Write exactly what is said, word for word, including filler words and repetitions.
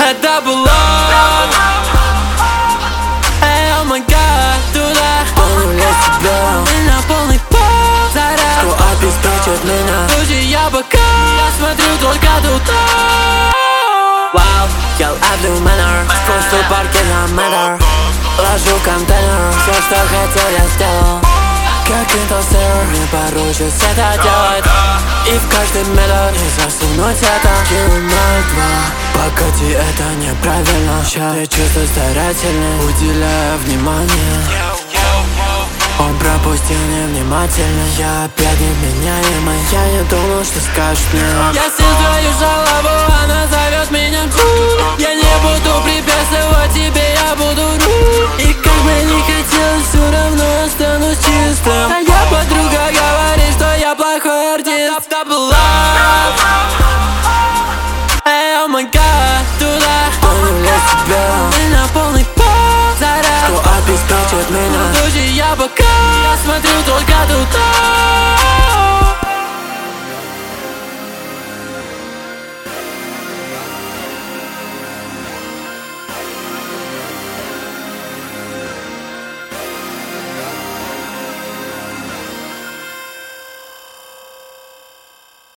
Это был он. Эй, о май гад, туда Тону лез тебя, меня полный пол заряд. кто обеспечит меня. В случае я пока я смотрю только туда. Вау, я ловлю манер, спусту парки на метр. Ложу контейнер, все, что хотел, я сделал. Как интелсер, мне поручится это делать. И в каждый метр не засунуть это. Килл ноль два, погоди, это неправильно. Ща ты чувствуй старательный, уделяя внимание. Он пропустил невнимательно, я опять невменяемый. Я не думал, что скажешь мне. Я съем твою шалаву, она зовет меня в клуб. Я не буду препятствовать тебе, я буду руль. И как бы не хотелось, все равно останусь чистым. Моя подруга говорит, что я плохой артист. Double love. Эй, о май гад, туда Тону лез тебя, меня полный пол заряд. кто обеспечит меня. В случае я пока я смотрю только туда.